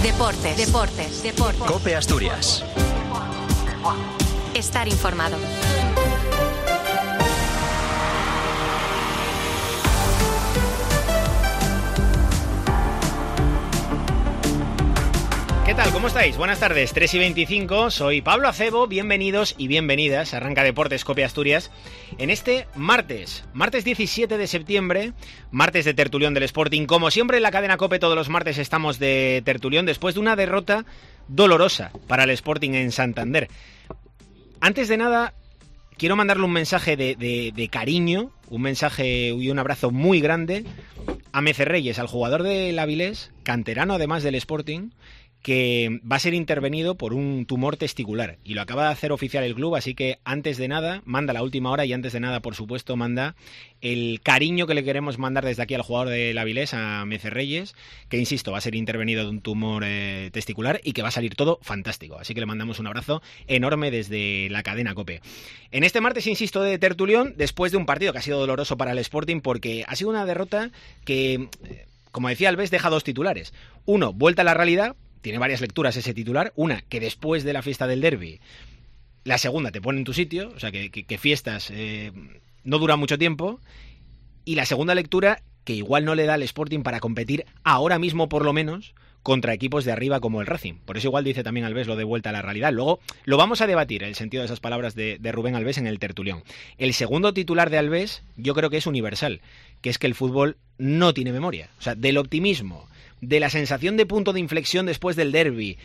Deportes. COPE Asturias. Estar informado. ¿Qué tal? ¿Cómo estáis? Buenas tardes, 3:25, soy Pablo Acebo, bienvenidos y bienvenidas, arranca Deportes COPE Asturias, en este martes 17 de septiembre, martes de tertulión del Sporting. Como siempre en la cadena COPE todos los martes estamos de tertulión después de una derrota dolorosa para el Sporting en Santander. Antes de nada, quiero mandarle un mensaje de cariño, un mensaje y un abrazo muy grande a Mecerreyes, al jugador del Avilés, canterano además del Sporting, que va a ser intervenido por un tumor testicular y lo acaba de hacer oficial el club, así que antes de nada, manda la última hora y antes de nada, por supuesto, manda el cariño que le queremos mandar desde aquí al jugador del Avilés, a Mecerreyes, que insisto, va a ser intervenido de un tumor testicular y que va a salir todo fantástico, así que le mandamos un abrazo enorme desde la cadena COPE. En este martes, insisto, de tertulión, después de un partido que ha sido doloroso para el Sporting porque ha sido una derrota que, como decía Alves, deja dos titulares. Uno, vuelta a la realidad. Tiene varias lecturas ese titular. Una, que después de la fiesta del derbi, la segunda te pone en tu sitio, o sea, que fiestas no duran mucho tiempo. Y la segunda lectura, que igual no le da al Sporting para competir ahora mismo, por lo menos, contra equipos de arriba como el Racing. Por eso igual dice también Alves lo de vuelta a la realidad. Luego lo vamos a debatir, el sentido de esas palabras de Rubén Alves en el tertulión. El segundo titular de Alves yo creo que es universal, que es que el fútbol no tiene memoria. O sea, del optimismo, de la sensación de punto de inflexión después del derbi,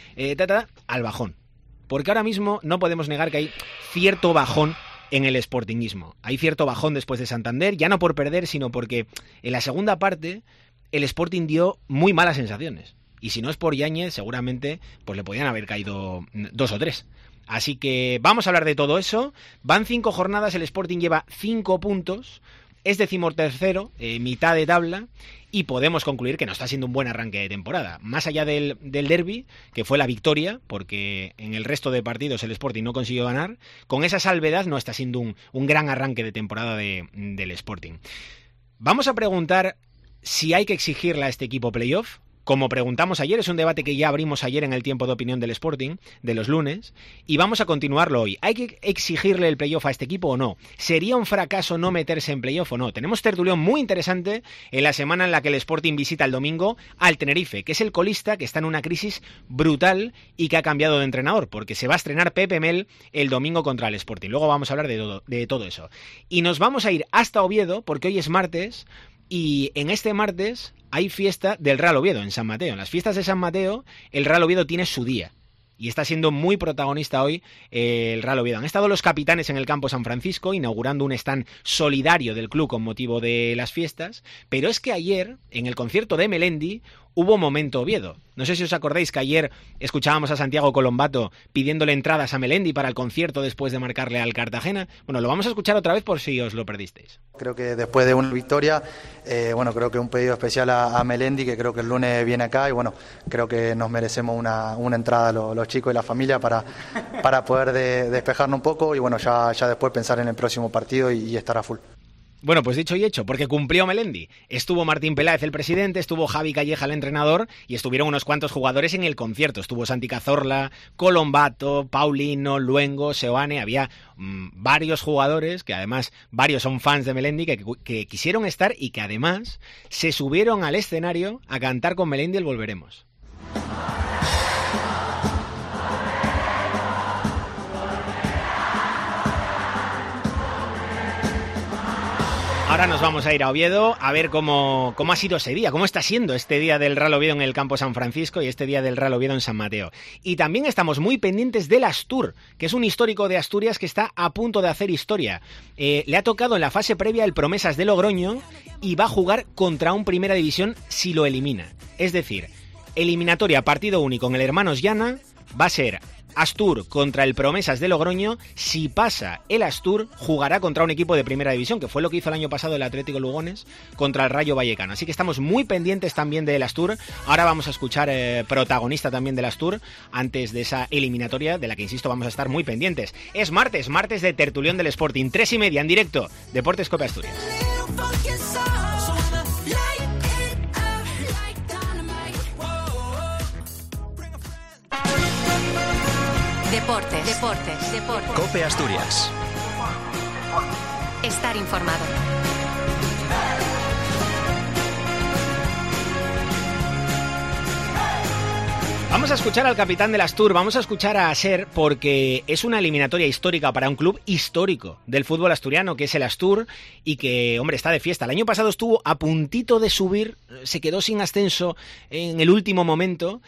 al bajón. Porque ahora mismo no podemos negar que hay cierto bajón en el sportinguismo. Hay cierto bajón después de Santander, ya no por perder, sino porque en la segunda parte el Sporting dio muy malas sensaciones. Y si no es por Yáñez, seguramente pues le podían haber caído 2 o 3. Así que vamos a hablar de todo eso. Van 5 jornadas, el Sporting lleva 5 puntos, es 13º, mitad de tabla, y podemos concluir que no está siendo un buen arranque de temporada. Más allá del derbi, que fue la victoria, porque en el resto de partidos el Sporting no consiguió ganar, con esa salvedad no está siendo un gran arranque de temporada del Sporting. Vamos a preguntar si hay que exigirle a este equipo playoff. Como preguntamos ayer, es un debate que ya abrimos ayer en el tiempo de opinión del Sporting, de los lunes, y vamos a continuarlo hoy. ¿Hay que exigirle el playoff a este equipo o no? ¿Sería un fracaso no meterse en playoff o no? Tenemos tertulión muy interesante en la semana en la que el Sporting visita el domingo al Tenerife, que es el colista que está en una crisis brutal y que ha cambiado de entrenador, porque se va a estrenar Pepe Mel el domingo contra el Sporting. Luego vamos a hablar de todo eso. Y nos vamos a ir hasta Oviedo, porque hoy es martes, y en este martes hay fiesta del Real Oviedo en San Mateo. En las fiestas de San Mateo, el Real Oviedo tiene su día. Y está siendo muy protagonista hoy el Real Oviedo. Han estado los capitanes en el campo San Francisco inaugurando un stand solidario del club con motivo de las fiestas. Pero es que ayer, en el concierto de Melendi, hubo momento Oviedo. No sé si os acordáis que ayer escuchábamos a Santiago Colombato pidiéndole entradas a Melendi para el concierto después de marcarle al Cartagena. Bueno, lo vamos a escuchar otra vez por si os lo perdisteis. Creo que después de una victoria, creo que un pedido especial a Melendi, que creo que el lunes viene acá y creo que nos merecemos una entrada los chicos y la familia para poder despejarnos un poco y ya después pensar en el próximo partido y estar a full. Bueno, pues dicho y hecho, porque cumplió Melendi. Estuvo Martín Peláez, el presidente, estuvo Javi Calleja, el entrenador, y estuvieron unos cuantos jugadores en el concierto. Estuvo Santi Cazorla, Colombato, Paulino, Luengo, Seoane. Había varios jugadores, que además varios son fans de Melendi, que quisieron estar y que además se subieron al escenario a cantar con Melendi el Volveremos. Ahora nos vamos a ir a Oviedo a ver cómo ha sido ese día, cómo está siendo este día del Real Oviedo en el campo San Francisco y este día del Real Oviedo en San Mateo. Y también estamos muy pendientes del Astur, que es un histórico de Asturias que está a punto de hacer historia. Le ha tocado en la fase previa el Promesas de Logroño y va a jugar contra un Primera División si lo elimina. Es decir, eliminatoria partido único en el Hermanos Llana, va a ser Astur contra el Promesas de Logroño. Si pasa el Astur, jugará contra un equipo de Primera División, que fue lo que hizo el año pasado el Atlético Lugones contra el Rayo Vallecano. Así que estamos muy pendientes también del Astur. Ahora vamos a escuchar protagonista también del Astur antes de esa eliminatoria de la que, insisto, vamos a estar muy pendientes. Es martes de tertulión del Sporting, 3:30 en directo, Deportes COPE Asturias. Deportes. COPE Asturias. Estar informado. Vamos a escuchar al capitán del Astur, vamos a escuchar a Aser, porque es una eliminatoria histórica para un club histórico del fútbol asturiano, que es el Astur, y que, hombre, está de fiesta. El año pasado estuvo a puntito de subir, se quedó sin ascenso en el último momento,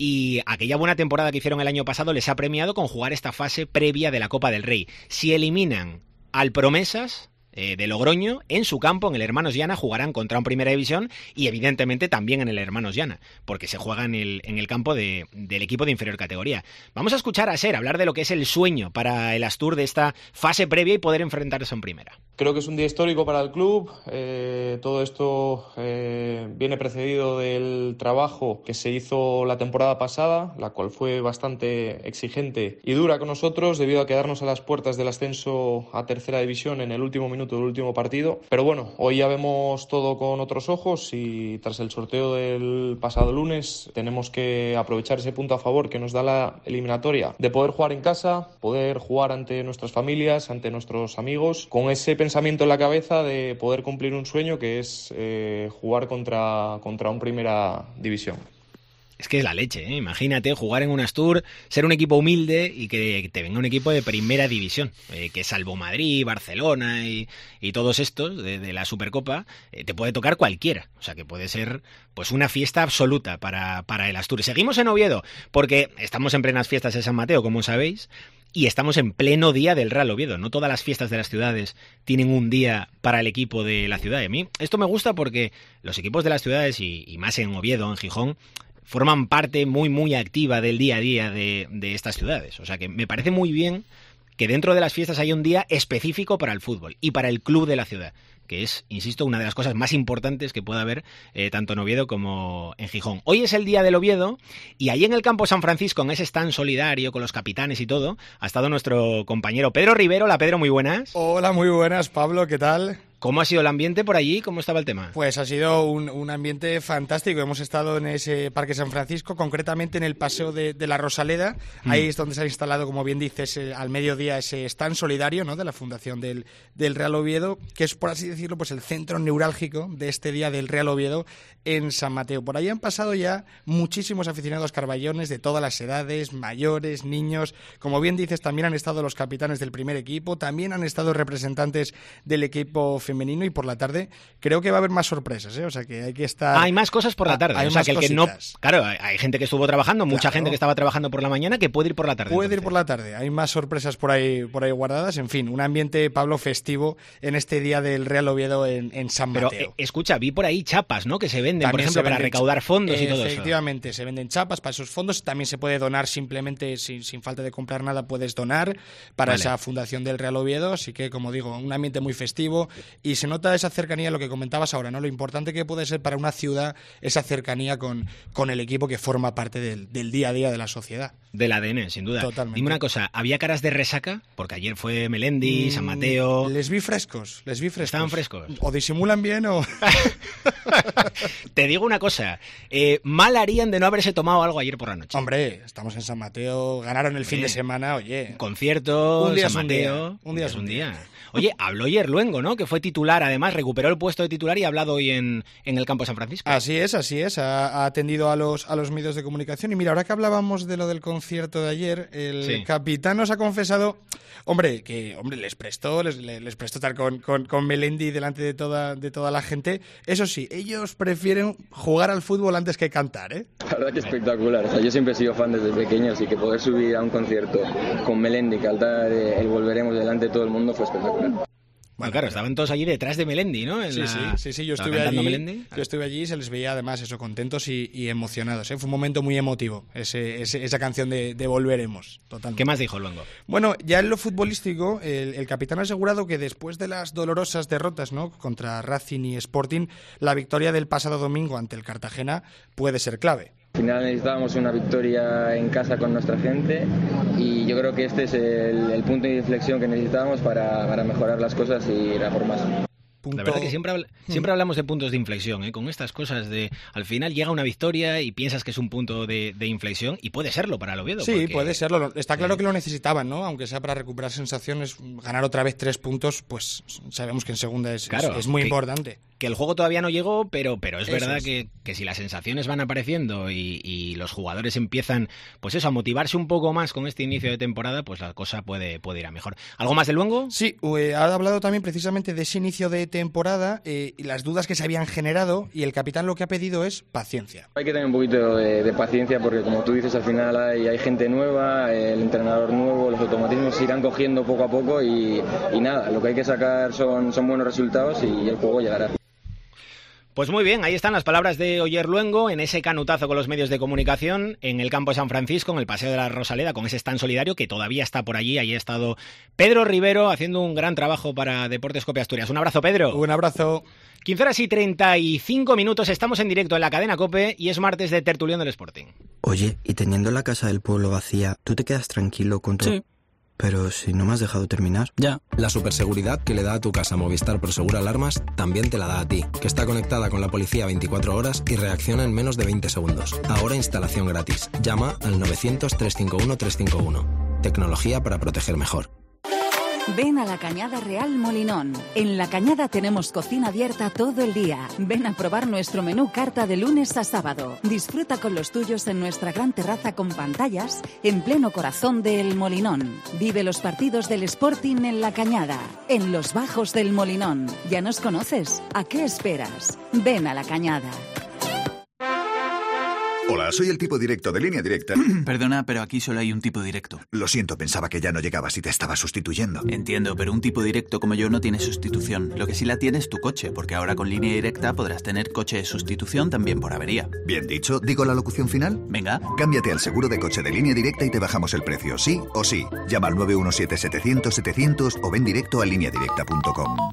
y aquella buena temporada que hicieron el año pasado les ha premiado con jugar esta fase previa de la Copa del Rey. Si eliminan al Promesas de Logroño, en su campo, en el Hermanos Llana, jugarán contra un Primera División y evidentemente también en el Hermanos Llana, porque se juega en el campo del equipo de inferior categoría. Vamos a escuchar a Aser hablar de lo que es el sueño para el Astur de esta fase previa y poder enfrentarse en primera. Creo que es un día histórico para el club. Todo esto viene precedido del trabajo que se hizo la temporada pasada, la cual fue bastante exigente y dura con nosotros debido a quedarnos a las puertas del ascenso a Tercera División en el último minuto del último partido. Pero bueno, hoy ya vemos todo con otros ojos y tras el sorteo del pasado lunes tenemos que aprovechar ese punto a favor que nos da la eliminatoria de poder jugar en casa, poder jugar ante nuestras familias, ante nuestros amigos, con ese pensamiento en la cabeza de poder cumplir un sueño que es jugar contra un Primera División. Es que es la leche, ¿eh? Imagínate jugar en un Astur, ser un equipo humilde y que te venga un equipo de Primera División, que salvo Madrid, Barcelona y todos estos de la Supercopa, te puede tocar cualquiera. O sea que puede ser pues una fiesta absoluta para el Astur. Seguimos en Oviedo, porque estamos en plenas fiestas de San Mateo, como sabéis, y estamos en pleno día del Real Oviedo. No todas las fiestas de las ciudades tienen un día para el equipo de la ciudad. Y a mí esto me gusta porque los equipos de las ciudades, y más en Oviedo, en Gijón, forman parte muy, muy activa del día a día de estas ciudades. O sea que me parece muy bien que dentro de las fiestas haya un día específico para el fútbol y para el club de la ciudad, que es, insisto, una de las cosas más importantes que puede haber tanto en Oviedo como en Gijón. Hoy es el día del Oviedo y ahí en el campo San Francisco, en ese stand solidario con los capitanes y todo, ha estado nuestro compañero Pedro Rivero. Hola Pedro, muy buenas. Hola, muy buenas Pablo, ¿qué tal? ¿Cómo ha sido el ambiente por allí? ¿Cómo estaba el tema? Pues ha sido un ambiente fantástico. Hemos estado en ese Parque San Francisco, concretamente en el Paseo de la Rosaleda. Ahí es donde se ha instalado, como bien dices, al mediodía ese stand solidario, ¿no?, de la Fundación del Real Oviedo, que es, por así decirlo, pues el centro neurálgico de este día del Real Oviedo en San Mateo. Por ahí han pasado ya muchísimos aficionados carballones de todas las edades, mayores, niños. Como bien dices, también han estado los capitanes del primer equipo, también han estado representantes del equipo femenino, y por la tarde creo que va a haber más sorpresas, ¿eh? O sea que hay que estar... Hay más cosas por la tarde. Hay o sea más que el que cositas. no... Claro, hay gente que estuvo trabajando, mucha gente que estaba trabajando por la mañana, que puede ir por la tarde. Puede ir por la tarde. Hay más sorpresas por ahí guardadas. En fin, un ambiente, Pablo, festivo en este día del Real Oviedo en San Mateo. Pero escucha, vi por ahí chapas, ¿no?, que se venden, También por ejemplo, para recaudar fondos y todo eso. Efectivamente, se venden chapas para esos fondos. También se puede donar simplemente, sin falta de comprar nada, puedes donar para esa fundación del Real Oviedo. Así que, como digo, un ambiente muy festivo, y se nota esa cercanía, lo que comentabas ahora, ¿no?, lo importante que puede ser para una ciudad esa cercanía con el equipo que forma parte del día a día de la sociedad. Del ADN, sin duda. Totalmente. Dime una cosa, ¿había caras de resaca? Porque ayer fue Melendi, San Mateo... Les vi frescos. ¿Estaban frescos? O disimulan bien o... Te digo una cosa, mal harían de no haberse tomado algo ayer por la noche. Hombre, estamos en San Mateo, ganaron el fin de semana, oye. Concierto, un día San Mateo... Un día es un día. Oye, habló ayer Luengo, ¿no?, que fue titular, además recuperó el puesto de titular y ha hablado hoy en el campo de San Francisco. Así es, ha atendido a los medios de comunicación. Y mira, ahora que hablábamos de lo del concierto de ayer, el capitán nos ha confesado, que les prestó estar con Melendi delante de toda la gente. Eso sí, ellos prefieren jugar al fútbol antes que cantar, ¿eh? La verdad que espectacular. O sea, yo siempre he sido fan desde pequeño, así que poder subir a un concierto con Melendi, cantar el Volveremos delante de todo el mundo fue espectacular. Bueno, claro, estaban todos allí detrás de Melendi, ¿no? Sí, yo estuve allí y se les veía además eso, contentos y emocionados, ¿eh? Fue un momento muy emotivo, esa canción de Volveremos, totalmente. ¿Qué más dijo Luengo? Bueno, ya en lo futbolístico, el capitán ha asegurado que después de las dolorosas derrotas, ¿no?, contra Racing y Sporting, la victoria del pasado domingo ante el Cartagena puede ser clave. Al final necesitábamos una victoria en casa con nuestra gente, y yo creo que este es el punto de inflexión que necesitábamos para mejorar las cosas y ir a por más. La verdad que siempre hablamos de puntos de inflexión, ¿eh? Con estas cosas de al final llega una victoria y piensas que es un punto de inflexión y puede serlo para el Oviedo. Sí, porque... puede serlo. Está claro que lo necesitaban, ¿no? Aunque sea para recuperar sensaciones, ganar otra vez 3 puntos, pues sabemos que en segunda es muy importante. Que el juego todavía no llegó, pero es verdad que si las sensaciones van apareciendo y los jugadores empiezan, pues eso, a motivarse un poco más con este inicio de temporada, pues la cosa puede ir a mejor. ¿Algo más de Luengo? Sí, ha hablado también precisamente de ese inicio de temporada y las dudas que se habían generado, y el capitán lo que ha pedido es paciencia. Hay que tener un poquito de paciencia porque, como tú dices, al final hay gente nueva, el entrenador nuevo, los automatismos se irán cogiendo poco a poco y nada, lo que hay que sacar son buenos resultados y el juego llegará. Pues muy bien, ahí están las palabras de Oyer Luengo en ese canutazo con los medios de comunicación en el campo de San Francisco, en el Paseo de la Rosaleda, con ese stand solidario que todavía está por allí. Ahí ha estado Pedro Rivero haciendo un gran trabajo para Deportes COPE Asturias. Un abrazo, Pedro. Un abrazo. 15:35, estamos en directo en la cadena COPE y es martes de tertulión del Sporting. Oye, y teniendo la casa del pueblo vacía, ¿tú te quedas tranquilo con todo? Sí. Pero si no me has dejado terminar. Ya. La superseguridad que le da a tu casa Movistar Prosegur Alarmas también te la da a ti, que está conectada con la policía 24 horas y reacciona en menos de 20 segundos. Ahora instalación gratis. Llama al 900-351-351. Tecnología para proteger mejor. Ven a la Cañada Real Molinón. En La Cañada tenemos cocina abierta todo el día. Ven a probar nuestro menú carta de lunes a sábado. Disfruta con los tuyos en nuestra gran terraza con pantallas en pleno corazón del Molinón. Vive los partidos del Sporting en La Cañada, en los bajos del Molinón. ¿Ya nos conoces? ¿A qué esperas? Ven a La Cañada. Hola, soy el tipo directo de Línea Directa. Perdona, pero aquí solo hay un tipo directo. Lo siento, pensaba que ya no llegabas y te estaba sustituyendo. Entiendo, pero un tipo directo como yo no tiene sustitución. Lo que sí la tiene es tu coche, porque ahora con Línea Directa podrás tener coche de sustitución también por avería. Bien dicho, ¿digo la locución final? Venga. Cámbiate al seguro de coche de Línea Directa y te bajamos el precio, sí o sí. Llama al 917-700-700 o ven directo a lineadirecta.com.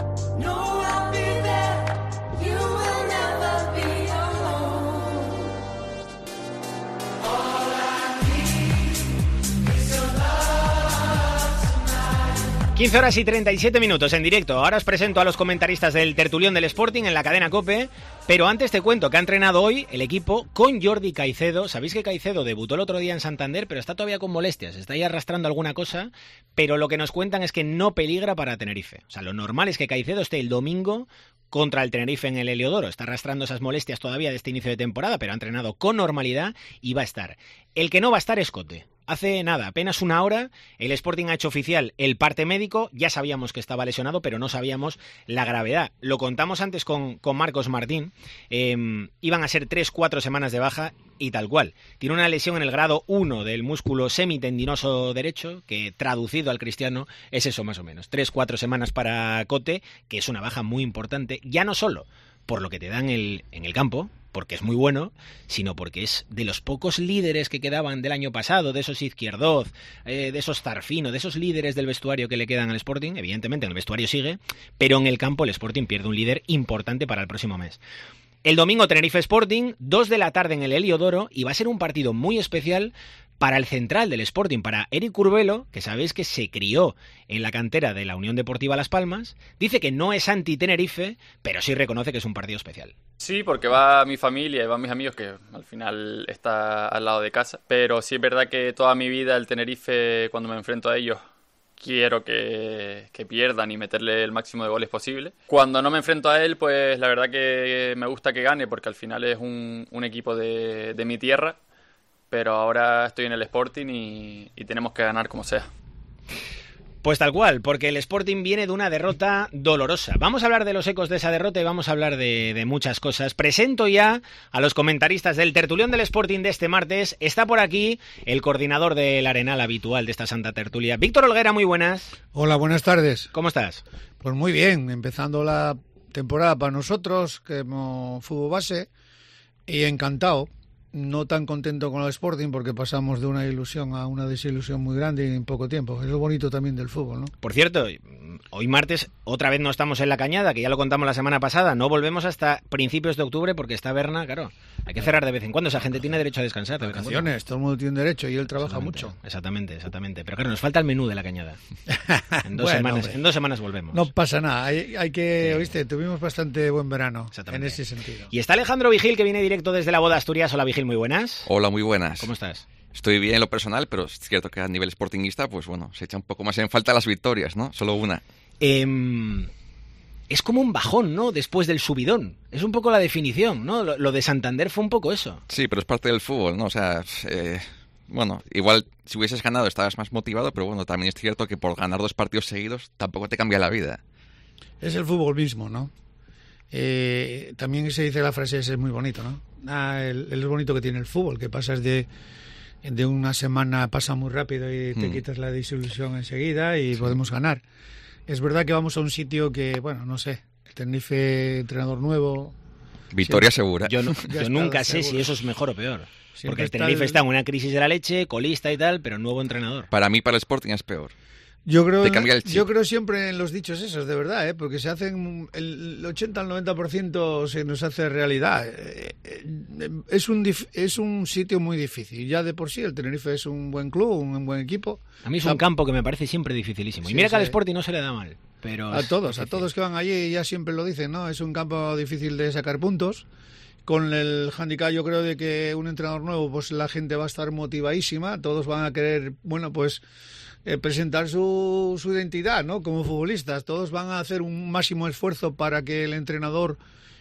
15:37 en directo. Ahora os presento a los comentaristas del tertulión del Sporting en la cadena COPE, pero antes te cuento que ha entrenado hoy el equipo con Jordi Caicedo. Sabéis que Caicedo debutó el otro día en Santander, pero está todavía con molestias, está ahí arrastrando alguna cosa, pero lo que nos cuentan es que no peligra para Tenerife. O sea, lo normal es que Caicedo esté el domingo contra el Tenerife en el Heliodoro. Está arrastrando esas molestias todavía de este inicio de temporada, pero ha entrenado con normalidad y va a estar. El que no va a estar es Cote. Hace nada, apenas una hora, el Sporting ha hecho oficial el parte médico. Ya sabíamos que estaba lesionado, pero no sabíamos la gravedad. Lo contamos antes con Marcos Martín. Iban a ser 3-4 semanas de baja y tal cual. Tiene una lesión en el grado 1 del músculo semitendinoso derecho, que traducido al cristiano es eso más o menos. 3-4 semanas para Cote, que es una baja muy importante, ya no solo por lo que te dan en el campo, porque es muy bueno, sino porque es de los pocos líderes que quedaban del año pasado, de esos Izquierdoz, de esos Zarfino, de esos líderes del vestuario que le quedan al Sporting. Evidentemente en el vestuario sigue, pero en el campo el Sporting pierde un líder importante para el próximo mes. El domingo Tenerife Sporting, 2 de la tarde en el Heliodoro, y va a ser un partido muy especial para el central del Sporting, para Eric Curbelo, que sabéis que se crió en la cantera de la Unión Deportiva Las Palmas. Dice que no es anti-Tenerife, pero sí reconoce que es un partido especial. Sí, porque va mi familia y van mis amigos, que al final está al lado de casa. Pero sí es verdad que toda mi vida el Tenerife, cuando me enfrento a ellos, quiero que pierdan y meterle el máximo de goles posible. Cuando no me enfrento a él, pues la verdad que me gusta que gane, porque al final es un equipo de mi tierra. Pero ahora estoy en el Sporting y tenemos que ganar como sea. Pues tal cual, porque el Sporting viene de una derrota dolorosa. Vamos a hablar de los ecos de esa derrota y vamos a hablar de muchas cosas. Presento ya a los comentaristas del tertulión del Sporting de este martes. Está por aquí el coordinador del Arenal habitual de esta santa tertulia, Víctor Olguera, muy buenas. Hola, buenas tardes. ¿Cómo estás? Pues muy bien, empezando la temporada para nosotros, como fútbol base, y encantado. No tan contento con el Sporting porque pasamos de una ilusión a una desilusión muy grande en poco tiempo. Es lo bonito también del fútbol, ¿no? Por cierto, hoy martes otra vez no estamos en la Cañada, que ya lo contamos la semana pasada. No volvemos hasta principios de octubre porque está Berna, claro. Hay que cerrar de vez en cuando. Esa gente tiene derecho a descansar. Vacaciones, todo el mundo tiene derecho y él trabaja mucho. Exactamente. Pero claro, nos falta el menú de la cañada. En 2 semanas volvemos. No pasa nada. Hay que, ¿oíste? Tuvimos bastante buen verano en ese sentido. Y está Alejandro Vigil, que viene directo desde la boda Asturias. Hola, Vigil, muy buenas. Hola, muy buenas. ¿Cómo estás? Estoy bien en lo personal, pero es cierto que a nivel sportinguista, pues bueno, se echa un poco más en falta las victorias, ¿no? Solo una. Es como un bajón, ¿no? Después del subidón. Es un poco la definición, ¿no? Lo de Santander fue un poco eso. Sí, pero es parte del fútbol, ¿no? O sea, bueno, igual si hubieses ganado estabas más motivado, pero bueno, también es cierto que por ganar 2 partidos seguidos tampoco te cambia la vida. Es el fútbol mismo, ¿no? También se dice la frase, es muy bonito, ¿no? Es bonito que tiene el fútbol, que pasas de una semana, pasa muy rápido y te quitas la desilusión enseguida y podemos ganar. Es verdad que vamos a un sitio que, bueno, no sé, el Tenerife, entrenador nuevo... Victoria segura. Yo nunca sé si eso es mejor o peor. Porque el Tenerife está en una crisis de la leche, colista y tal, pero nuevo entrenador. Para mí, para el Sporting es peor. Yo creo siempre en los dichos esos, de verdad, porque se hacen el 80 al 90% se nos hace realidad. Es un sitio muy difícil. Ya de por sí el Tenerife es un buen club, un buen equipo. A mí es un campo que me parece siempre dificilísimo. Y mira que al Sporting no se le da mal. Pero a todos que van allí ya siempre lo dicen, ¿no? Es un campo difícil de sacar puntos. Con el handicap, yo creo, de que un entrenador nuevo, pues la gente va a estar motivadísima. Todos van a querer, bueno, pues... presentar su identidad, ¿no? Como futbolistas. Todos van a hacer un máximo esfuerzo para que el entrenador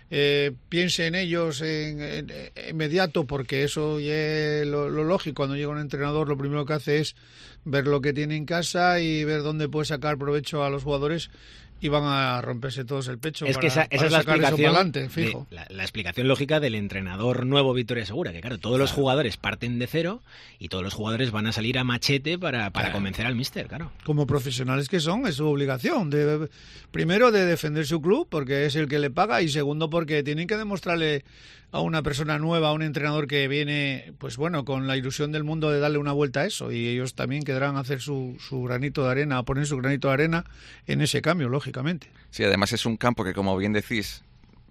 piense en ellos en inmediato, porque eso es lo lógico. Cuando llega un entrenador, lo primero que hace es ver lo que tiene en casa y ver dónde puede sacar provecho a los jugadores, y van a romperse todos el pecho. Es que esa es la explicación, adelante, fijo. La explicación lógica del entrenador nuevo Victoria Segura, que claro, todos los jugadores parten de cero y todos los jugadores van a salir a machete para convencer al míster, claro. Como profesionales que son, es su obligación. Primero, de defender su club, porque es el que le paga, y segundo, porque tienen que demostrarle a una persona nueva, a un entrenador que viene, pues bueno, con la ilusión del mundo de darle una vuelta a eso, y ellos también querrán hacer su granito de arena, poner su granito de arena en ese cambio, lógicamente. Sí, además es un campo que, como bien decís,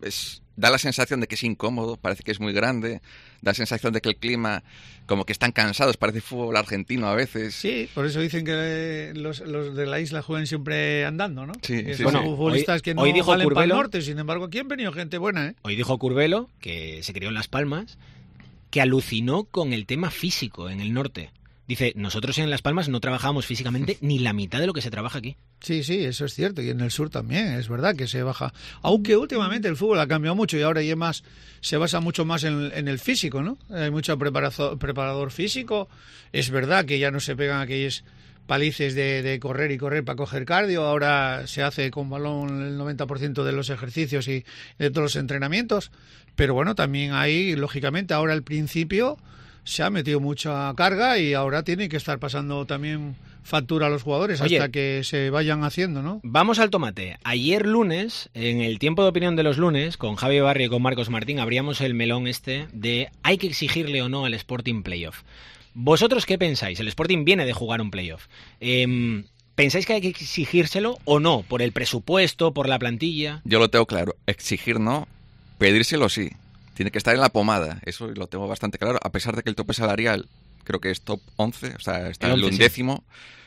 da la sensación de que es incómodo, parece que es muy grande, da la sensación de que el clima, como que están cansados, parece fútbol argentino a veces. Sí, por eso dicen que los de la isla juegan siempre andando, ¿no? Sí, son bueno, futbolistas que no valen para el norte, sin embargo aquí han venido gente buena, ¿eh? Hoy dijo Curbelo, que se crió en Las Palmas, que alucinó con el tema físico en el norte. Dice, nosotros en Las Palmas no trabajamos físicamente ni la mitad de lo que se trabaja aquí. Sí, eso es cierto. Y en el sur también, es verdad que se baja. Aunque últimamente el fútbol ha cambiado mucho y ahora se basa mucho más en el físico, ¿no? Hay mucho preparador físico. Es verdad que ya no se pegan aquellos palices de correr y correr para coger cardio. Ahora se hace con balón el 90% de los ejercicios y de todos los entrenamientos. Pero bueno, también hay, lógicamente, ahora al principio se ha metido mucha carga y ahora tiene que estar pasando también factura a los jugadores. Oye, hasta que se vayan haciendo, ¿no? Vamos al tomate. Ayer lunes, en el tiempo de opinión de los lunes, con Javi Barrio y con Marcos Martín, abríamos el melón de ¿hay que exigirle o no al Sporting playoff? ¿Vosotros qué pensáis? El Sporting viene de jugar un playoff. ¿Pensáis que hay que exigírselo o no? ¿Por el presupuesto, por la plantilla? Yo lo tengo claro. Exigir no, pedírselo sí. Tiene que estar en la pomada, eso lo tengo bastante claro, a pesar de que el tope salarial creo que es top 11, o sea, está en el 11º,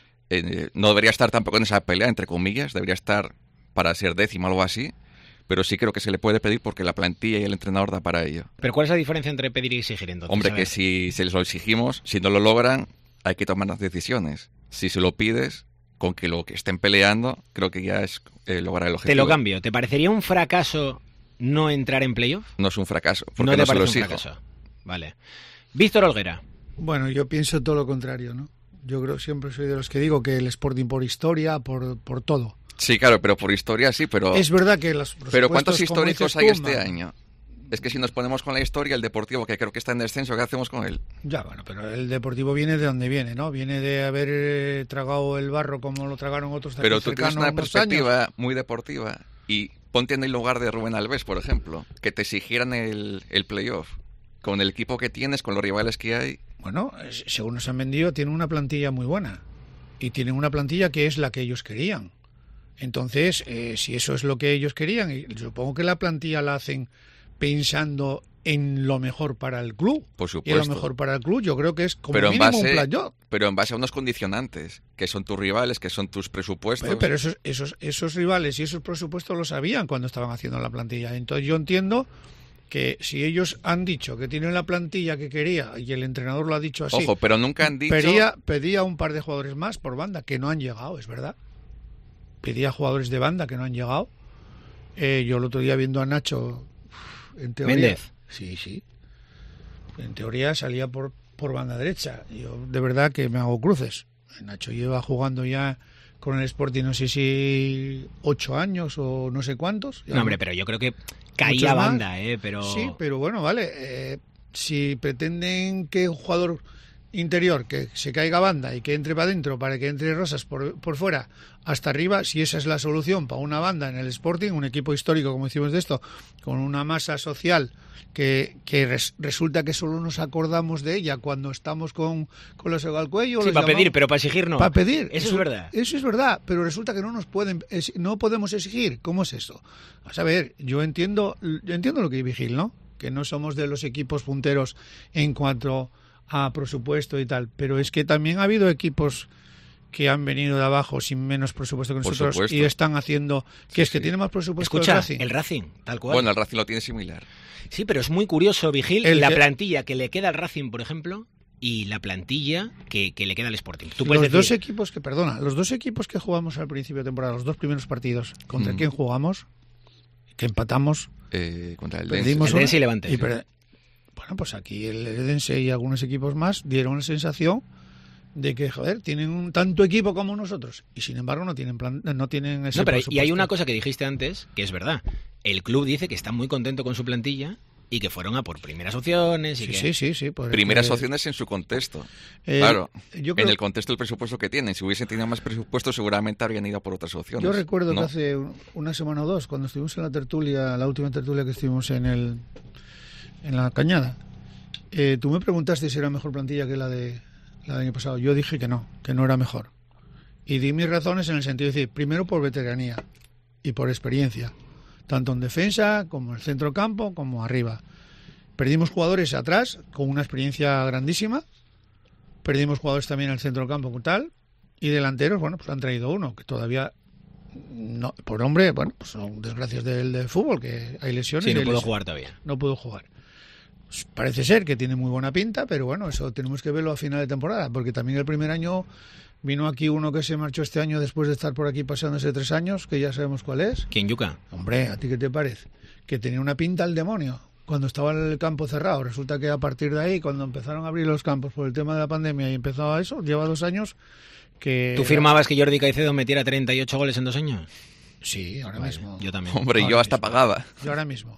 no debería estar tampoco en esa pelea, entre comillas, debería estar para ser 10º o algo así, pero sí creo que se le puede pedir porque la plantilla y el entrenador da para ello. ¿Pero cuál es la diferencia entre pedir y exigir entonces? Hombre, que si se les lo exigimos, si no lo logran, hay que tomar las decisiones. Si se lo pides, con que lo que estén peleando, creo que ya es lograr el objetivo. Te lo cambio, ¿te parecería un fracaso no entrar en playoff? No es un fracaso, porque no se lo exijo. Vale. Víctor Olguera. Bueno, yo pienso todo lo contrario, ¿no? Yo creo, siempre soy de los que digo que el Sporting por historia, por todo. Sí, claro, pero por historia sí, pero... Es verdad que los Pero ¿cuántos históricos hay este año? Es que si nos ponemos con la historia, el Deportivo, que creo que está en descenso, ¿qué hacemos con él? Ya, bueno, pero el Deportivo viene de donde viene, ¿no? Viene de haber tragado el barro como lo tragaron otros. Pero tú tienes una perspectiva muy deportiva y ponte en el lugar de Rubén Alves, por ejemplo, que te exigieran el playoff. Con el equipo que tienes, con los rivales que hay... Bueno, según nos han vendido, tienen una plantilla muy buena. Y tienen una plantilla que es la que ellos querían. Entonces, si eso es lo que ellos querían, y supongo que la plantilla la hacen pensando en lo mejor para el club. Por supuesto. Y lo mejor para el club yo creo que es como mínimo un playoff. Pero en base a unos condicionantes, que son tus rivales, que son tus presupuestos. Pero esos rivales y esos presupuestos lo sabían cuando estaban haciendo la plantilla. Entonces yo entiendo que si ellos han dicho que tienen la plantilla que quería y el entrenador lo ha dicho así... Ojo, pero nunca han dicho... Pedía un par de jugadores más por banda, que no han llegado, es verdad. Pedía jugadores de banda que no han llegado. Yo el otro día viendo a Nacho, en teoría... Méndez. Sí. En teoría salía por banda derecha. Yo de verdad que me hago cruces. Nacho lleva jugando ya con el Sporting, no sé si 8 años o no sé cuántos. No, hombre, pero yo creo que caía banda, pero... Sí, pero bueno, vale. Si pretenden que un jugador interior que se caiga banda y que entre para adentro para que entre Rosas por fuera hasta arriba, si esa es la solución para una banda en el Sporting, un equipo histórico como decimos de esto, con una masa social que resulta que solo nos acordamos de ella cuando estamos con la soga al cuello. Sí, para pedir, pero para exigir no. Para pedir. Eso es verdad. Eso es verdad, pero resulta que no podemos exigir. ¿Cómo es eso? Vas a ver, yo entiendo lo que Vigil, ¿no? Que no somos de los equipos punteros en cuanto a presupuesto y tal, pero es que también ha habido equipos que han venido de abajo sin menos presupuesto que nosotros y están haciendo que tiene más presupuesto. Escucha, el Racing, tal cual. Bueno, el Racing lo tiene similar. Sí, pero es muy curioso, Vigil, la plantilla que le queda al Racing, por ejemplo, y la plantilla que le queda al Sporting. Los dos equipos que jugamos al principio de temporada, los dos primeros partidos, ¿contra quién jugamos? Que empatamos. Contra el Dense y Levante. Bueno, pues aquí el Dense y algunos equipos más dieron la sensación de que, joder, tienen tanto equipo como nosotros y sin embargo no tienen ese presupuesto. Y hay una cosa que dijiste antes que es verdad. El club dice que está muy contento con su plantilla y que fueron a por primeras opciones. Sí. Primeras opciones en su contexto. Claro, en el contexto del presupuesto que tienen. Si hubiesen tenido más presupuesto, seguramente habrían ido por otras opciones. Yo recuerdo que hace una semana o dos, cuando estuvimos en la tertulia, la última tertulia que estuvimos en la Cañada, tú me preguntaste si era mejor plantilla que la del año pasado. Yo dije que no era mejor. Y di mis razones en el sentido de decir, primero por veteranía y por experiencia, tanto en defensa como en el centro campo como arriba. Perdimos jugadores atrás con una experiencia grandísima, perdimos jugadores también en el centro campo como tal, y delanteros, bueno, pues han traído uno que todavía no, por hombre, bueno, pues son desgracias del fútbol, que hay lesiones. Sí, no puedo jugar todavía. No puedo jugar. Parece ser que tiene muy buena pinta, pero bueno, eso tenemos que verlo a final de temporada, porque también el primer año vino aquí uno que se marchó este año después de estar por aquí pasándose 3 años, que ya sabemos cuál es. ¿Quién, Yuca? Hombre, ¿a ti qué te parece? Que tenía una pinta al demonio cuando estaba en el campo cerrado. Resulta que a partir de ahí, cuando empezaron a abrir los campos por el tema de la pandemia y empezó a eso, lleva 2 años que... ¿Tú firmabas que Jordi Caicedo metiera 38 goles en 2 años? Sí, ahora mismo. Yo también. Hombre, yo hasta pagaba. Yo ahora mismo.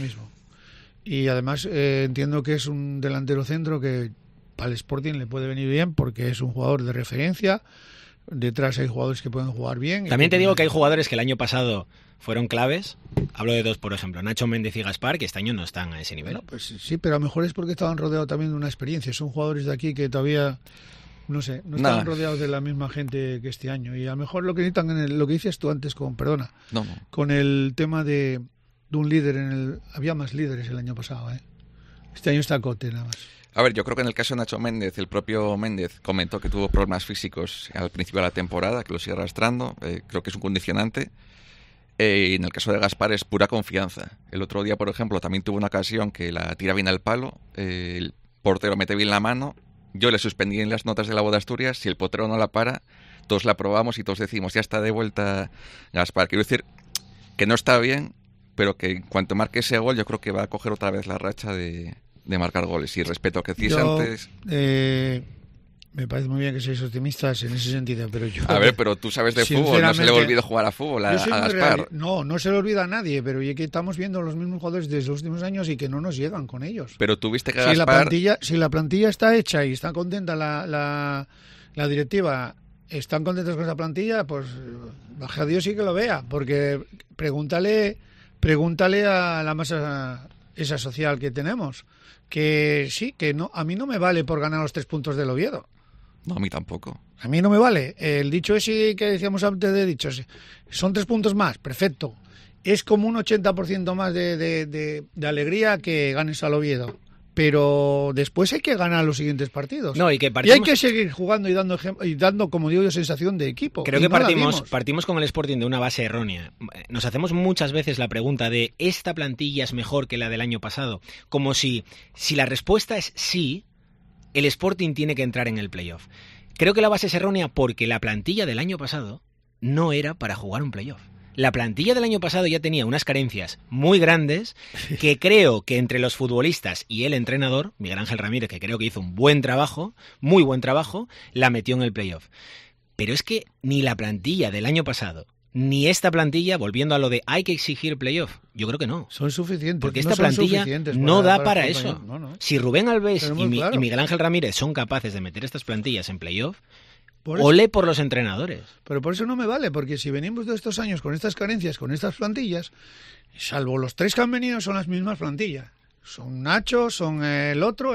Y además entiendo que es un delantero centro que para el Sporting le puede venir bien porque es un jugador de referencia. Detrás hay jugadores que pueden jugar bien. También te digo que hay jugadores que el año pasado fueron claves. Hablo de 2, por ejemplo, Nacho Méndez y Gaspar, que este año no están a ese nivel. Bueno, pues sí, pero a lo mejor es porque estaban rodeados también de una experiencia. Son jugadores de aquí que todavía, no están rodeados de la misma gente que este año. Y a lo mejor lo que necesitan, lo que dices tú antes con el tema de un líder había más líderes el año pasado, ¿eh? Este año está Cote nada más. A ver, yo creo que en el caso de Nacho Méndez, el propio Méndez comentó que tuvo problemas físicos al principio de la temporada, que lo sigue arrastrando, creo que es un condicionante. Y en el caso de Gaspar es pura confianza. El otro día, por ejemplo, también tuvo una ocasión que la tira bien al palo, el portero mete bien la mano, yo le suspendí en las notas de la Voz de Asturias, si el portero no la para, todos la probamos y todos decimos, ya está de vuelta Gaspar. Quiero decir que no está bien, pero que en cuanto marque ese gol yo creo que va a coger otra vez la racha de marcar goles. Y respecto a lo que decís antes... Me parece muy bien que seáis optimistas en ese sentido, pero yo... A ver, pero tú sabes de fútbol, no se le olvida jugar a fútbol a Gaspar. No se le olvida a nadie, pero ya que estamos viendo los mismos jugadores desde los últimos años y que no nos llegan con ellos. Pero tú viste que Gaspar... Si la plantilla está hecha y está contenta la directiva, están contentos con esa plantilla, pues baje a Dios y que lo vea, porque pregúntale a la masa esa social que tenemos, que sí, que no, a mí no me vale por ganar los 3 puntos del Oviedo. No, a mí tampoco. A mí no me vale. El dicho ese que decíamos antes de dichos, son 3 puntos más, perfecto. es como un 80% más de alegría que ganes al Oviedo. Pero después hay que ganar los siguientes partidos. No, y hay que seguir jugando y dando, como digo yo, sensación de equipo. Creo que partimos con el Sporting de una base errónea. Nos hacemos muchas veces la pregunta de ¿esta plantilla es mejor que la del año pasado? Como si la respuesta es sí, el Sporting tiene que entrar en el playoff. Creo que la base es errónea porque la plantilla del año pasado no era para jugar un playoff. La plantilla del año pasado ya tenía unas carencias muy grandes que creo que entre los futbolistas y el entrenador, Miguel Ángel Ramírez, que creo que hizo un buen trabajo, muy buen trabajo, la metió en el playoff. Pero es que ni la plantilla del año pasado, ni esta plantilla, volviendo a lo de hay que exigir playoff, yo creo que no. Son suficientes. Porque esta plantilla no da para eso. No. Si Rubén Alves y Miguel Ángel Ramírez son capaces de meter estas plantillas en playoff, ole por los entrenadores. Pero por eso no me vale, porque si venimos de estos años con estas carencias, con estas plantillas, salvo los 3 que han venido, son las mismas plantillas. Son Nacho, son el otro.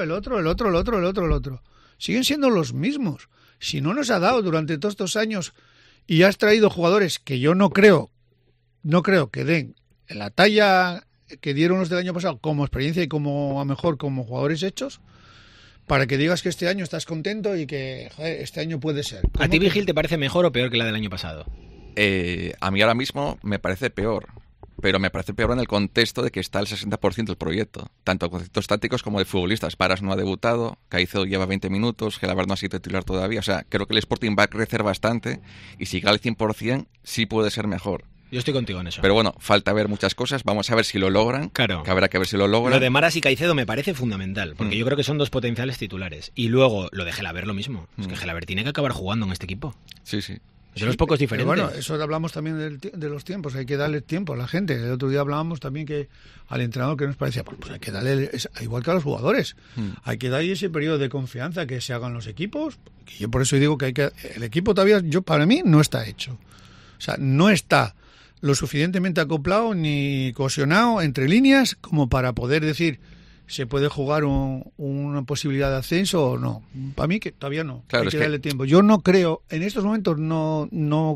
Siguen siendo los mismos. Si no nos ha dado durante todos estos años y has traído jugadores que yo no creo que den la talla que dieron los del año pasado como experiencia y como a mejor como jugadores hechos, para que digas que este año estás contento y que este año puede ser. ¿A ti, Vigil, te parece mejor o peor que la del año pasado? A mí ahora mismo me parece peor, pero me parece peor en el contexto de que está el 60% del proyecto, tanto conceptos tácticos como de futbolistas. Paras no ha debutado, Caicedo lleva 20 minutos, Gelabert no ha sido titular todavía. O sea, creo que el Sporting va a crecer bastante y si llega al 100% sí puede ser mejor. Yo estoy contigo en eso. Pero bueno, falta ver muchas cosas. Vamos a ver si lo logran. Claro. Que habrá que ver si lo logran. Lo de Maras y Caicedo me parece fundamental, porque yo creo que son 2 potenciales titulares. Y luego lo de Gelabert lo mismo. Es que Gelabert tiene que acabar jugando en este equipo. Sí. De los pocos diferentes. Pero bueno, eso hablamos también de los tiempos. Hay que darle tiempo a la gente. El otro día hablábamos también que al entrenador que nos parecía, pues hay que darle, igual que a los jugadores, hay que darle ese periodo de confianza que se hagan los equipos. Y yo por eso digo que el equipo todavía, para mí, no está hecho. O sea, no está lo suficientemente acoplado ni cohesionado entre líneas como para poder decir se puede jugar una posibilidad de ascenso o no. Para mí que todavía no. Claro, hay que darle tiempo. Yo no creo, en estos momentos no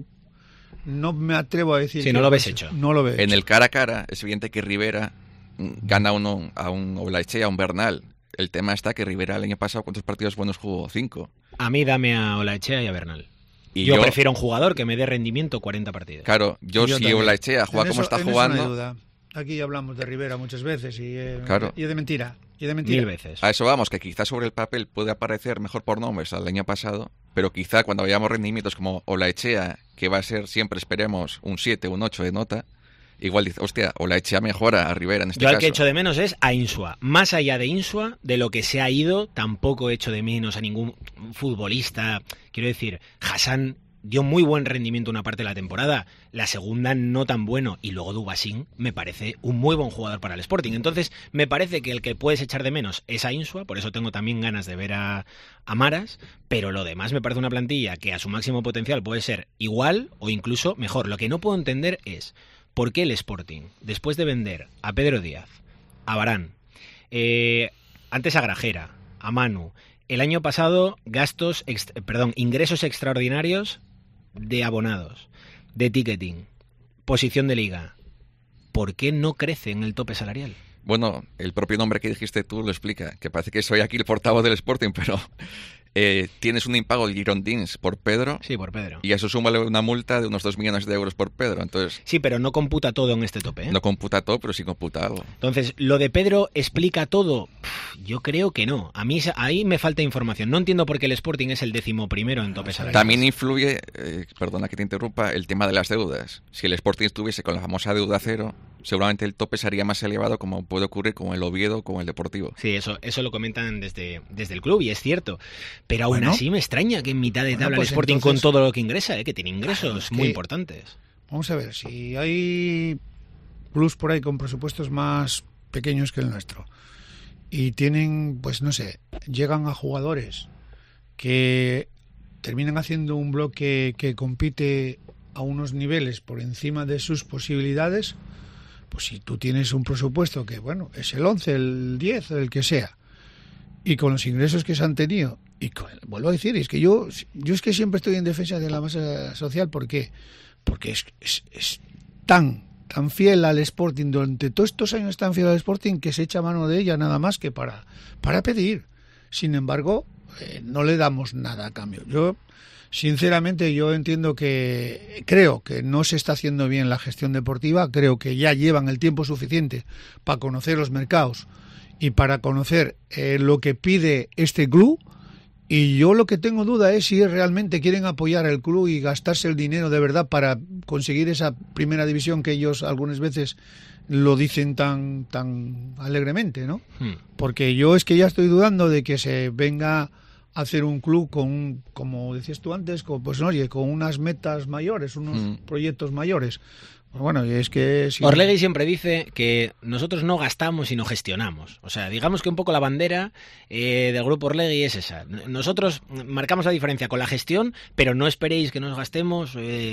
me atrevo a decir. Sí, no lo ves hecho. No lo ves. En el cara a cara es evidente que Rivera gana a un Olaechea, a un Bernal. El tema está que Rivera el año pasado, ¿cuántos partidos buenos jugó? 5. A mí dame a Olaechea y a Bernal. Y yo prefiero un jugador que me dé rendimiento 40 partidos. Claro, yo si Olaechea juega como está jugando... No hay duda. Aquí hablamos de Rivera muchas veces y de mentira. 1000 veces. A eso vamos, que quizás sobre el papel puede aparecer mejor por nombres al año pasado, pero quizá cuando veamos rendimientos como Olaechea, que va a ser siempre, esperemos, un 7, un 8 de nota, igual dice, hostia, Olaechea mejora a Rivera en este caso. Yo al que echo de menos es a Insua. Más allá de Insua, de lo que se ha ido, tampoco echo de menos a ningún futbolista. Quiero decir, Hassan dio muy buen rendimiento una parte de la temporada, la segunda no tan bueno, y luego Dubasín me parece un muy buen jugador para el Sporting. Entonces me parece que el que puedes echar de menos es a Insua, por eso tengo también ganas de ver a Maras, pero lo demás me parece una plantilla que a su máximo potencial puede ser igual o incluso mejor. Lo que no puedo entender es por qué el Sporting, después de vender a Pedro Díaz, a Varane, antes a Grajera, a Manu, el año pasado ingresos extraordinarios de abonados, de ticketing, posición de liga. ¿Por qué no crece en el tope salarial? Bueno, el propio nombre que dijiste tú lo explica, que parece que soy aquí el portavoz del Sporting, pero tienes un impago de Girondins por Pedro. Sí, por Pedro. Y a eso súmale una multa de unos 2 millones de euros por Pedro. Entonces, sí, pero no computa todo en este tope, ¿eh? No computa todo, pero sí computa algo. Entonces, ¿lo de Pedro explica todo? Yo creo que no. A mí ahí me falta información. No entiendo por qué el Sporting es el 11º en tope salarial. También influye, perdona que te interrumpa, el tema de las deudas. Si el Sporting estuviese con la famosa deuda cero, seguramente el tope sería más elevado, como puede ocurrir con el Oviedo, con el Deportivo. Sí, eso lo comentan desde el club y es cierto. Pero aún así me extraña que en mitad de tabla el Sporting entonces, con todo lo que ingresa, que tiene ingresos muy importantes. Vamos a ver, si hay clubs por ahí con presupuestos más pequeños que el nuestro y tienen, pues no sé, llegan a jugadores que terminan haciendo un bloque que compite a unos niveles por encima de sus posibilidades, pues si tú tienes un presupuesto que, bueno, es el 11, el 10, el que sea, y con los ingresos que se han tenido, y vuelvo a decir, es que yo es que siempre estoy en defensa de la masa social. ¿Por qué? Porque es tan tan fiel al Sporting, durante todos estos años tan fiel al Sporting, que se echa mano de ella nada más que para pedir. Sin embargo, no le damos nada a cambio. Sinceramente, yo creo que no se está haciendo bien la gestión deportiva, creo que ya llevan el tiempo suficiente para conocer los mercados y para conocer lo que pide este club, y yo lo que tengo duda es si realmente quieren apoyar al club y gastarse el dinero de verdad para conseguir esa primera división que ellos algunas veces lo dicen tan alegremente, ¿no? Porque yo es que ya estoy dudando de que se venga hacer un club como decías tú antes, con unas metas mayores, unos proyectos mayores. Bueno, y es que... Orlegui siempre dice que nosotros no gastamos sino gestionamos. O sea, digamos que un poco la bandera del grupo Orlegui es esa. Nosotros marcamos la diferencia con la gestión, pero no esperéis que nos gastemos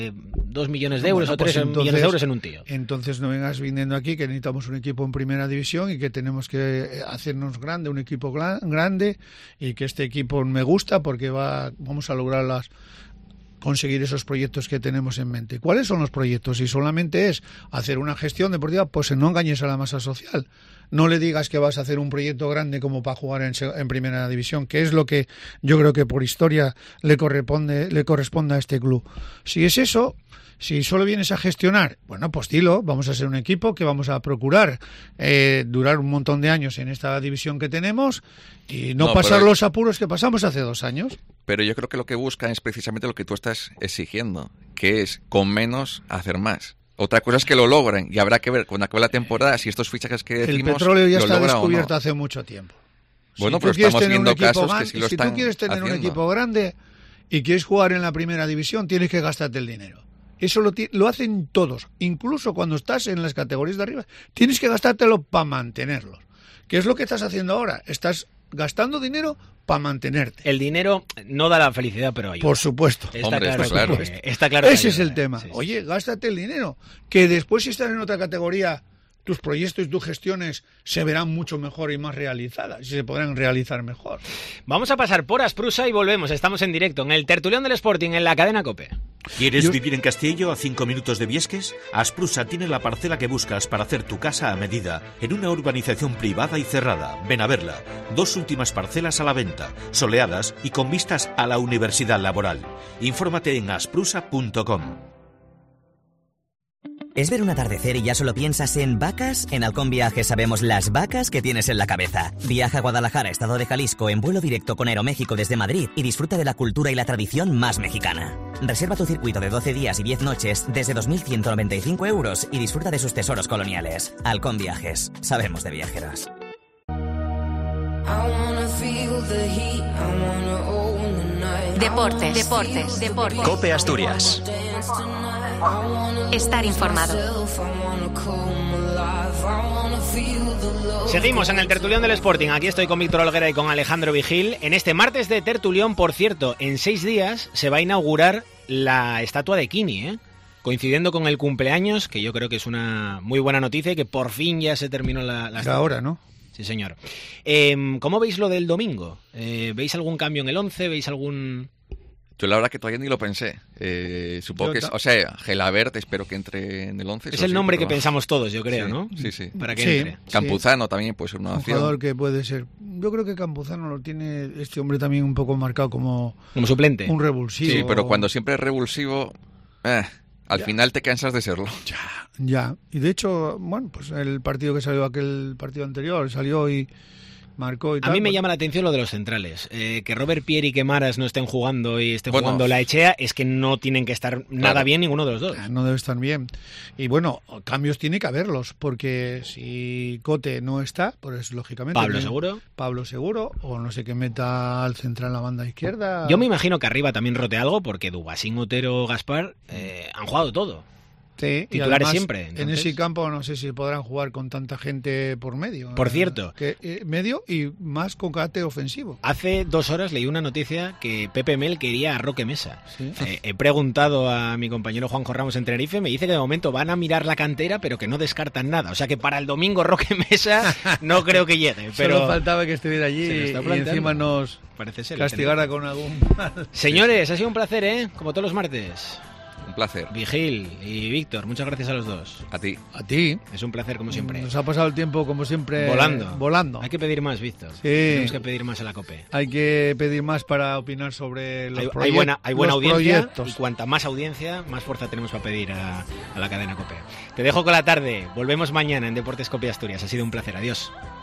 2 millones de euros o 3 millones de euros en un tío. Entonces no vengas viniendo aquí que necesitamos un equipo en primera división y que tenemos que hacernos grande, un equipo grande, y que este equipo me gusta porque vamos a lograr conseguir esos proyectos que tenemos en mente. ¿Cuáles son los proyectos? Si solamente es hacer una gestión deportiva, pues no engañes a la masa social. No le digas que vas a hacer un proyecto grande como para jugar en primera división, que es lo que yo creo que por historia le corresponde a este club. Si es eso, si solo vienes a gestionar, bueno, pues dilo, vamos a ser un equipo que vamos a procurar durar un montón de años en esta división que tenemos y no pasar los apuros que pasamos hace 2 años. Pero yo creo que lo que buscan es precisamente lo que tú estás exigiendo, que es con menos hacer más. Otra cosa es que lo logren, y habrá que ver cuando acabe la temporada si estos fichajes que decimos el petróleo ya lo está logran descubierto o no. hace mucho tiempo. Bueno, pero estamos viendo casos que sí lo están Si tú quieres tener haciendo. un equipo grande y quieres jugar en la primera división, tienes que gastarte el dinero. Eso lo hacen todos, incluso cuando estás en las categorías de arriba, tienes que gastártelo para mantenerlos. ¿Qué es lo que estás haciendo ahora? Estás gastando dinero para mantenerte. El dinero no da la felicidad, pero ayuda. Por supuesto. Está claro. Ese es el tema. Sí. Oye, gástate el dinero, que después si estás en otra categoría, tus proyectos y tus gestiones se verán mucho mejor y más realizadas, y se podrán realizar mejor. Vamos a pasar por Asprusa y volvemos. Estamos en directo en el tertulión del Sporting en la cadena COPE. ¿Quieres vivir en Castillo a 5 minutos de Viesques? Asprusa tiene la parcela que buscas para hacer tu casa a medida, en una urbanización privada y cerrada. Ven a verla. 2 últimas parcelas a la venta, soleadas y con vistas a la Universidad Laboral. Infórmate en asprusa.com. ¿Es ver un atardecer y ya solo piensas en vacas? En Halcón Viajes sabemos las vacas que tienes en la cabeza. Viaja a Guadalajara, estado de Jalisco, en vuelo directo con Aeroméxico desde Madrid y disfruta de la cultura y la tradición más mexicana. Reserva tu circuito de 12 días y 10 noches desde 2.195 euros y disfruta de sus tesoros coloniales. Halcón Viajes. Sabemos de viajeros. Deportes. COPE Asturias. Estar informado. Seguimos en el tertulión del Sporting. Aquí estoy con Víctor Olguera y con Alejandro Vigil. En este martes de tertulión, por cierto, en 6 días se va a inaugurar la estatua de Kini, coincidiendo con el cumpleaños, que yo creo que es una muy buena noticia y que por fin ya se terminó la estatua. Ahora, ¿no? Sí, señor. ¿Cómo veis lo del domingo? ¿Veis algún cambio en el 11? ¿Veis algún...? Yo la verdad que todavía ni lo pensé. Supongo que es... O sea, Gelabert espero que entre en el 11. Es el nombre que pensamos todos, yo creo, sí, ¿no? Sí. Para que entre. Campuzano también puede ser una opción. Un jugador que puede ser... Yo creo que Campuzano lo tiene este hombre también un poco marcado como suplente. Un revulsivo. Sí, pero cuando siempre es revulsivo... al final te cansas de serlo. Ya. Y de hecho, bueno, pues el partido que salió, aquel partido anterior, salió y marcó y tal. A mí me llama la atención lo de los centrales. Que Robert Pierre y que Maras no estén jugando y estén jugando la Echea, es que no tienen que estar nada bien ninguno de los dos. No debe estar bien. Y bueno, cambios tiene que haberlos, porque si Cote no está, pues lógicamente... Pablo Seguro, o no sé qué meta al central en la banda izquierda. Yo me imagino que arriba también rote algo, porque Dubasín, Otero, Gaspar han jugado todo. Sí, titulares además, siempre. Entonces... En ese campo no sé si podrán jugar con tanta gente por medio. Por cierto. Medio y más con carácter ofensivo. Hace 2 horas leí una noticia que Pepe Mel quería a Roque Mesa. ¿Sí? He preguntado a mi compañero Juanjo Ramos en Tenerife, me dice que de momento van a mirar la cantera, pero que no descartan nada. O sea que para el domingo Roque Mesa no creo que llegue. Pero solo faltaba que estuviera allí y encima nos castigara con algún mal. Señores, ha sido un placer, como todos los martes. Un placer. Vigil y Víctor, muchas gracias a los dos. A ti. A ti. Es un placer, como siempre. Nos ha pasado el tiempo, como siempre, volando. Hay que pedir más, Víctor. Sí. Tenemos que pedir más a la COPE. Hay que pedir más para opinar sobre los proyectos. Hay buena audiencia, proyectos. y cuanta más audiencia, más fuerza tenemos para pedir a la cadena COPE. Te dejo con la tarde. Volvemos mañana en Deportes COPE Asturias. Ha sido un placer. Adiós.